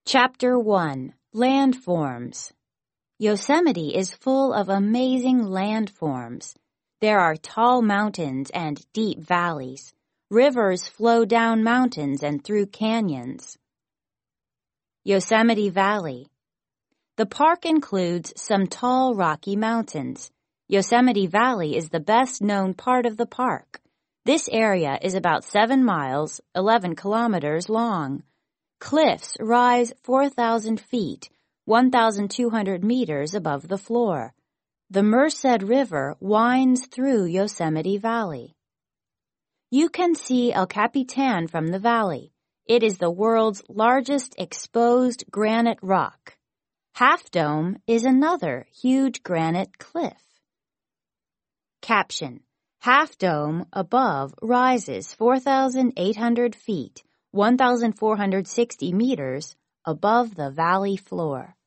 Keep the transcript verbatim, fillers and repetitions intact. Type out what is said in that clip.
Chapter one. Landforms. Yosemite is full of amazing landforms. There are tall mountains and deep valleys. Rivers flow down mountains and through canyons. Yosemite Valley. The park includes some tall rocky mountains. Yosemite Valley is the best-known part of the park. This area is about seven miles, eleven kilometers long. Cliffs rise four thousand feet, one thousand two hundred meters above the floor. The Merced River winds through Yosemite Valley. You can see El Capitan from the valley. It is the world's largest exposed granite rock. Half Dome is another huge granite cliff. Caption: Half Dome above rises four thousand eight hundred feet, one thousand four hundred sixty meters above the valley floor.